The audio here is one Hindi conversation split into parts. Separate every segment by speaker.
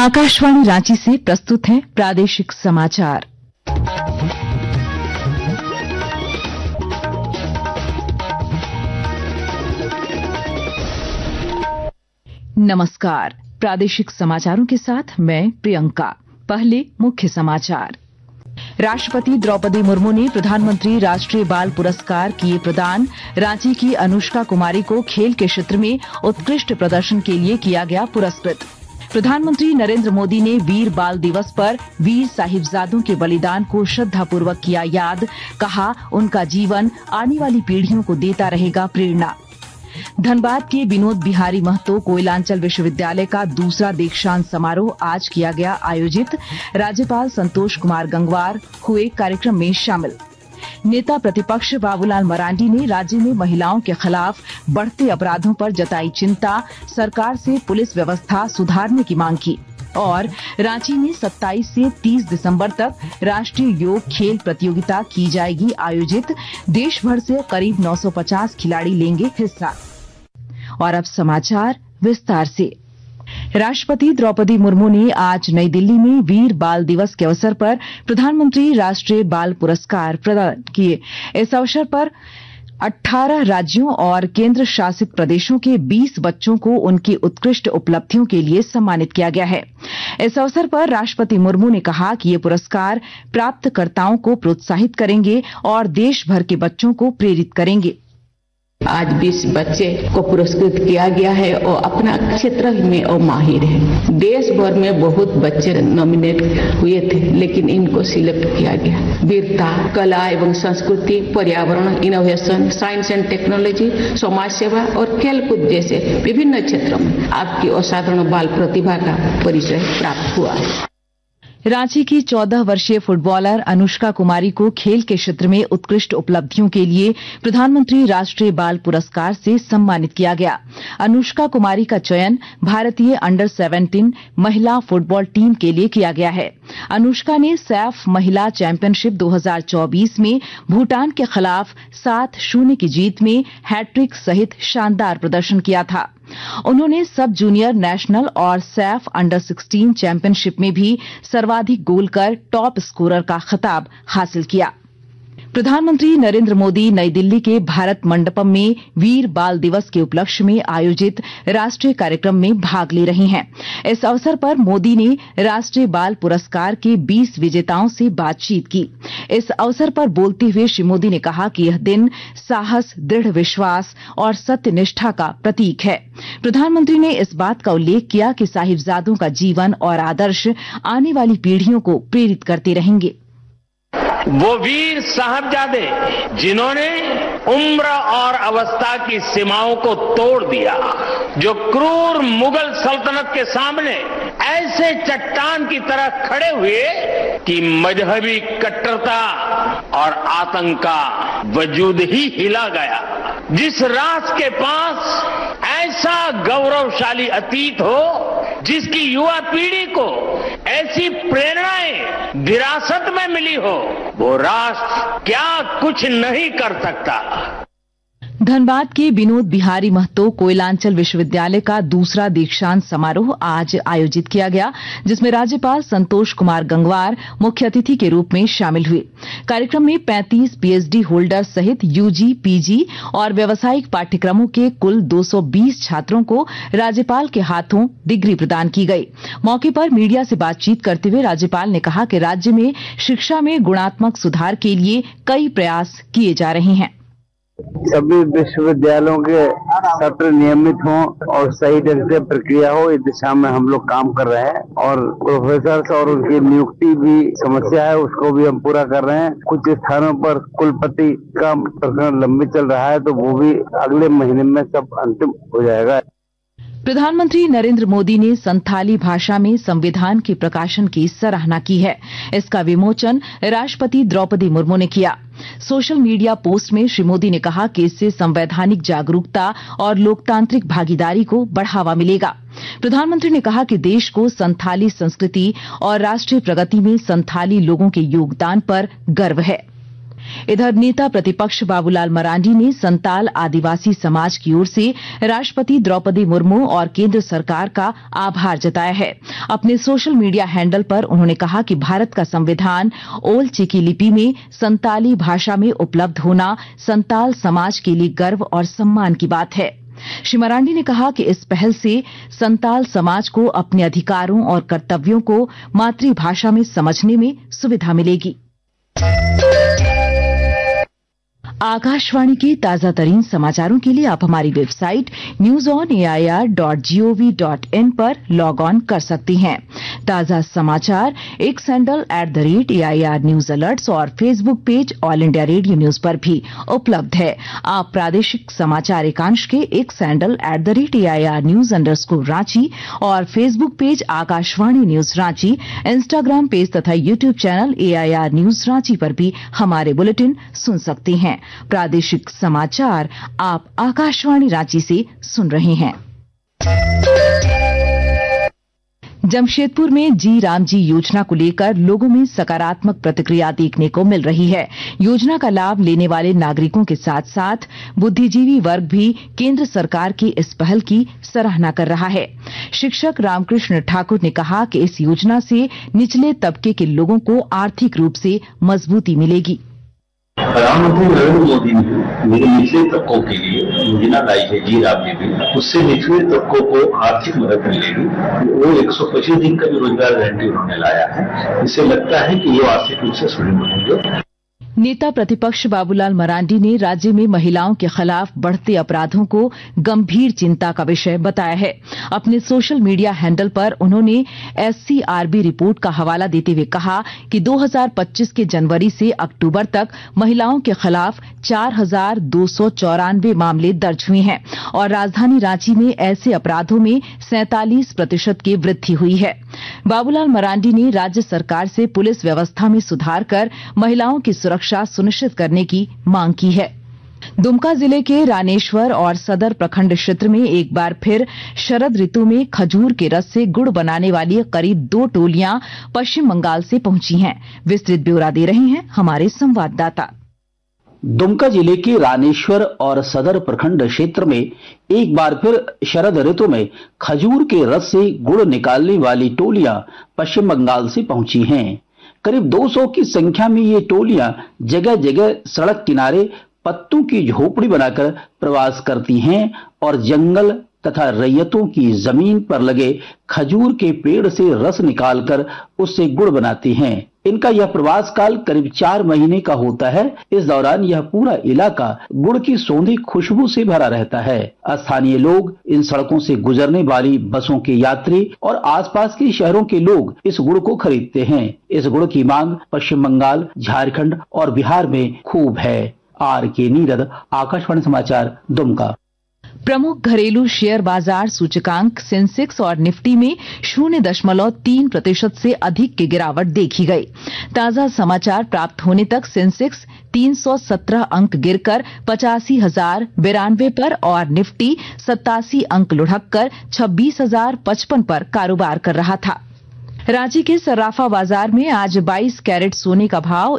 Speaker 1: आकाशवाणी रांची से प्रस्तुत है प्रादेशिक समाचार। नमस्कार, प्रादेशिक समाचारों के साथ मैं प्रियंका। पहले मुख्य समाचार। राष्ट्रपति द्रौपदी मुर्मू ने प्रधानमंत्री राष्ट्रीय बाल पुरस्कार किए प्रदान। रांची की अनुष्का कुमारी को खेल के क्षेत्र में उत्कृष्ट प्रदर्शन के लिए किया गया पुरस्कृत। प्रधानमंत्री नरेंद्र मोदी ने वीर बाल दिवस पर वीर साहिबजादों के बलिदान को श्रद्धापूर्वक किया याद। कहा, उनका जीवन आने वाली पीढ़ियों को देता रहेगा प्रेरणा। धनबाद के विनोद बिहारी महतो कोयलांचल विश्वविद्यालय का दूसरा दीक्षांत समारोह आज किया गया आयोजित। राज्यपाल संतोष कुमार गंगवार हुए कार्यक्रम में शामिल। नेता प्रतिपक्ष बाबूलाल मरांडी ने राज्य में महिलाओं के खिलाफ बढ़ते अपराधों पर जताई चिंता। सरकार से पुलिस व्यवस्था सुधारने की मांग की। और रांची में 27 से 30 दिसंबर तक राष्ट्रीय योग खेल प्रतियोगिता की जाएगी आयोजित। देश भर से करीब 950 खिलाड़ी लेंगे हिस्सा। और अब समाचार विस्तार से। राष्ट्रपति द्रौपदी मुर्मू ने आज नई दिल्ली में वीर बाल दिवस के अवसर पर प्रधानमंत्री राष्ट्रीय बाल पुरस्कार प्रदान किए। इस अवसर पर 18 राज्यों और केंद्र शासित प्रदेशों के 20 बच्चों को उनकी उत्कृष्ट उपलब्धियों के लिए सम्मानित किया गया है। इस अवसर पर राष्ट्रपति मुर्मू ने कहा कि ये पुरस्कार प्राप्तकर्ताओं को प्रोत्साहित करेंगे और देश भर के बच्चों को प्रेरित करेंगे।
Speaker 2: आज 20 बच्चे को पुरस्कृत किया गया है और अपना क्षेत्र में और माहिर है। देश भर में बहुत बच्चे नॉमिनेट हुए थे, लेकिन इनको सिलेक्ट किया गया। वीरता, कला एवं संस्कृति, पर्यावरण, इनोवेशन, साइंस एंड टेक्नोलॉजी, समाज सेवा और खेलकूद जैसे विभिन्न क्षेत्रों में आपकी असाधारण बाल प्रतिभा का परिचय प्राप्त हुआ है।
Speaker 1: रांची की 14 वर्षीय फुटबॉलर अनुष्का कुमारी को खेल के क्षेत्र में उत्कृष्ट उपलब्धियों के लिए प्रधानमंत्री राष्ट्रीय बाल पुरस्कार से सम्मानित किया गया। अनुष्का कुमारी का चयन भारतीय अंडर 17 महिला फुटबॉल टीम के लिए किया गया है। अनुष्का ने सैफ महिला चैंपियनशिप 2024 में भूटान के खिलाफ 7-0 की जीत में हैट्रिक सहित शानदार प्रदर्शन किया था। उन्होंने सब जूनियर नेशनल और सैफ अंडर 16 चैंपियनशिप में भी सर्वाधिक गोल कर टॉप स्कोरर का खिताब हासिल किया। प्रधानमंत्री नरेंद्र मोदी नई दिल्ली के भारत मंडपम में वीर बाल दिवस के उपलक्ष्य में आयोजित राष्ट्रीय कार्यक्रम में भाग ले रहे हैं। इस अवसर पर मोदी ने राष्ट्रीय बाल पुरस्कार के 20 विजेताओं से बातचीत की। इस अवसर पर बोलते हुए श्री मोदी ने कहा कि यह दिन साहस, दृढ़ विश्वास और सत्यनिष्ठा का प्रतीक है। प्रधानमंत्री ने इस बात का उल्लेख किया कि साहिबजादों का जीवन और आदर्श आने वाली पीढ़ियों को प्रेरित करते रहेंगे।
Speaker 3: वो वीर साहबजादे जिन्होंने उम्र और अवस्था की सीमाओं को तोड़ दिया, जो क्रूर मुगल सल्तनत के सामने ऐसे चट्टान की तरह खड़े हुए कि मजहबी कट्टरता और आतंक का वजूद ही हिला गया। जिस राष्ट्र के पास ऐसा गौरवशाली अतीत हो, जिसकी युवा पीढ़ी को ऐसी प्रेरणाएं विरासत में मिली हो, वो राष्ट्र क्या कुछ नहीं कर सकता।
Speaker 1: धनबाद के विनोद बिहारी महतो कोयलांचल विश्वविद्यालय का दूसरा दीक्षांत समारोह आज आयोजित किया गया, जिसमें राज्यपाल संतोष कुमार गंगवार मुख्य अतिथि के रूप में शामिल हुए। कार्यक्रम में 35 पीएचडी होल्डर सहित यूजी, पीजी और व्यावसायिक पाठ्यक्रमों के कुल 220 छात्रों को राज्यपाल के हाथों डिग्री प्रदान की गई। मौके पर मीडिया से बातचीत करते हुए राज्यपाल ने कहा कि राज्य में शिक्षा में गुणात्मक सुधार के लिए कई प्रयास किए जा रहे हैं।
Speaker 4: सभी विश्वविद्यालयों के सत्र नियमित हों और सही ढंग से प्रक्रिया हो, इस दिशा में हम लोग काम कर रहे हैं। और प्रोफेसर और उनकी नियुक्ति भी समस्या है, उसको भी हम पूरा कर रहे हैं। कुछ स्थानों पर कुलपति का प्रकरण लंबित चल रहा है, तो वो भी अगले महीने में सब अंतिम हो जाएगा।
Speaker 1: प्रधानमंत्री नरेंद्र मोदी ने संथाली भाषा में संविधान के प्रकाशन की सराहना की है। इसका विमोचन राष्ट्रपति द्रौपदी मुर्मू ने किया। सोशल मीडिया पोस्ट में श्री मोदी ने कहा कि इससे संवैधानिक जागरूकता और लोकतांत्रिक भागीदारी को बढ़ावा मिलेगा। प्रधानमंत्री ने कहा कि देश को संथाली संस्कृति और राष्ट्रीय प्रगति में संथाली लोगों के योगदान पर गर्व है। इधर नेता प्रतिपक्ष बाबूलाल मरांडी ने संताल आदिवासी समाज की ओर से राष्ट्रपति द्रौपदी मुर्मू और केंद्र सरकार का आभार जताया है। अपने सोशल मीडिया हैंडल पर उन्होंने कहा कि भारत का संविधान ओल चिकी लिपि में संताली भाषा में उपलब्ध होना संताल समाज के लिए गर्व और सम्मान की बात है। श्री मरांडी ने कहा कि इस पहल से संताल समाज को अपने अधिकारों और कर्तव्यों को मातृभाषा में समझने में सुविधा मिलेगी। आकाशवाणी के ताजा तरीन समाचारों के लिए आप हमारी वेबसाइट newsonair.gov.in पर लॉग ऑन कर सकती हैं। ताजा समाचार X handle @AIR news alerts और Facebook page All India Radio news पर भी उपलब्ध है। आप प्रादेशिक समाचार एकांश के X handle @AIR news _Ranchi और Facebook page Akashvani news Ranchi, Instagram page तथा YouTube channel AIR news Ranchi पर भी हमारे बुलेटिन सुन सकते हैं। प्रादेशिक समाचार आप आकाशवाणी रांची से सुन रहे हैं। जमशेदपुर में जी राम जी योजना को लेकर लोगों में सकारात्मक प्रतिक्रिया देखने को मिल रही है। योजना का लाभ लेने वाले नागरिकों के साथ साथ बुद्धिजीवी वर्ग भी केंद्र सरकार की इस पहल की सराहना कर रहा है। शिक्षक रामकृष्ण ठाकुर ने कहा कि इस योजना से निचले तबके के लोगों को आर्थिक रूप से मजबूती मिलेगी।
Speaker 5: प्रधानमंत्री नरेंद्र मोदी ने निचले तबकों के लिए योजना लाई है जी राम जी भी, उससे निचले तबकों को आर्थिक मदद मिलेगी। वो 125 दिन का भी रोजगार गारंटी उन्होंने लाया है। इससे लगता है कि ये आर्थिक रूप से सुदृढ़ होंगे।
Speaker 1: नेता प्रतिपक्ष बाबूलाल मरांडी ने राज्य में महिलाओं के खिलाफ बढ़ते अपराधों को गंभीर चिंता का विषय बताया है। अपने सोशल मीडिया हैंडल पर उन्होंने SCRB रिपोर्ट का हवाला देते हुए कहा कि 2025 के जनवरी से अक्टूबर तक महिलाओं के खिलाफ 4,294 मामले दर्ज हुए हैं और राजधानी रांची में ऐसे अपराधों में 47% की वृद्धि हुई है। बाबूलाल मरांडी ने राज्य सरकार से पुलिस व्यवस्था में सुधार कर महिलाओं की सुरक्षा सुनिश्चित करने की मांग की है। दुमका जिले के रानेश्वर और सदर प्रखंड क्षेत्र में एक बार फिर शरद ऋतु में खजूर के रस से गुड़ बनाने वाली करीब 2 टोलियां पश्चिम बंगाल से पहुंची हैं। विस्तृत ब्यौरा दे रहे हैं हमारे संवाददाता।
Speaker 6: दुमका जिले के रानेश्वर और सदर प्रखंड क्षेत्र में एक बार फिर शरद ऋतु में खजूर के रस से गुड़ निकालने वाली टोलियां पश्चिम बंगाल से पहुंची हैं। करीब 200 की संख्या में ये टोलियां जगह जगह सड़क किनारे पत्तों की झोपड़ी बनाकर प्रवास करती हैं और जंगल तथा रैयतों की जमीन पर लगे खजूर के पेड़ से रस निकालकर उससे गुड़ बनाती हैं। इनका यह प्रवास काल करीब 4 महीने का होता है। इस दौरान यह पूरा इलाका गुड़ की सौंधी खुशबू से भरा रहता है। स्थानीय लोग, इन सड़कों से गुजरने वाली बसों के यात्री और आसपास के शहरों के लोग इस गुड़ को खरीदते हैं। इस गुड़ की मांग पश्चिम बंगाल, झारखंड और बिहार में खूब है। RK नीरद, आकाशवाणी समाचार, दुमका।
Speaker 1: प्रमुख घरेलू शेयर बाजार सूचकांक सेंसेक्स और निफ्टी में 0.3% से अधिक की गिरावट देखी गई। ताजा समाचार प्राप्त होने तक सेंसेक्स 317 अंक गिरकर 85,092 पर और निफ्टी 87 अंक लुढ़ककर 26,055 पर कारोबार कर रहा था। रांची के सर्राफा बाजार में आज 22 कैरेट सोने का भाव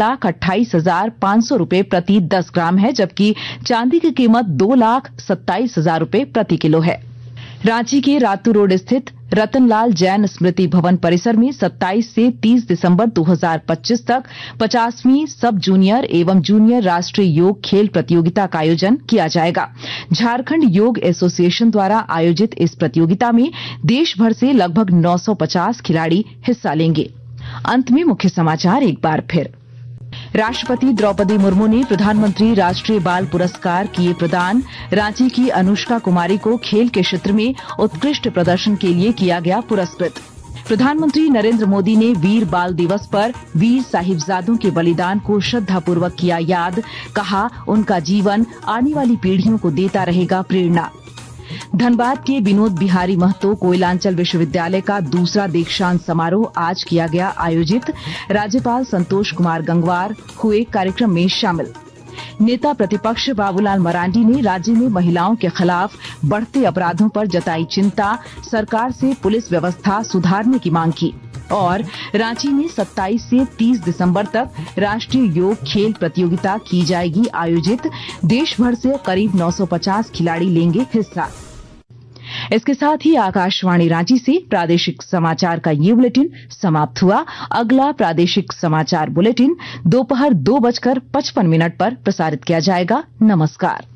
Speaker 1: 1,28,500 रुपए प्रति 10 ग्राम है, जबकि चांदी की कीमत 2,27,000 रुपए प्रति किलो है। रांची के रातू रोड स्थित रतनलाल जैन स्मृति भवन परिसर में 27 से 30 दिसंबर 2025 तक 50वीं सब जूनियर एवं जूनियर राष्ट्रीय योग खेल प्रतियोगिता का आयोजन किया जाएगा। झारखंड योग एसोसिएशन द्वारा आयोजित इस प्रतियोगिता में देश भर से लगभग 950 खिलाड़ी हिस्सा लेंगे। अंत में मुख्य समाचार एक बार फिर। राष्ट्रपति द्रौपदी मुर्मू ने प्रधानमंत्री राष्ट्रीय बाल पुरस्कार किए प्रदान। रांची की अनुष्का कुमारी को खेल के क्षेत्र में उत्कृष्ट प्रदर्शन के लिए किया गया पुरस्कृत। प्रधानमंत्री नरेंद्र मोदी ने वीर बाल दिवस पर वीर साहिबजादों के बलिदान को श्रद्धापूर्वक किया याद। कहा, उनका जीवन आने वाली पीढ़ियों को देता रहेगा प्रेरणा। धनबाद के विनोद बिहारी महतो कोयलांचल विश्वविद्यालय का दूसरा दीक्षांत समारोह आज किया गया आयोजित। राज्यपाल संतोष कुमार गंगवार हुए कार्यक्रम में शामिल। नेता प्रतिपक्ष बाबूलाल मरांडी ने राज्य में महिलाओं के खिलाफ बढ़ते अपराधों पर जताई चिंता। सरकार से पुलिस व्यवस्था सुधारने की मांग की। और रांची में 27 से 30 दिसंबर तक राष्ट्रीय योग खेल प्रतियोगिता की जाएगी आयोजित। देश भर से करीब 950 खिलाड़ी लेंगे हिस्सा। इसके साथ ही आकाशवाणी रांची से प्रादेशिक समाचार का ये बुलेटिन समाप्त हुआ। अगला प्रादेशिक समाचार बुलेटिन दोपहर 2:55 पर प्रसारित किया जाएगा। नमस्कार।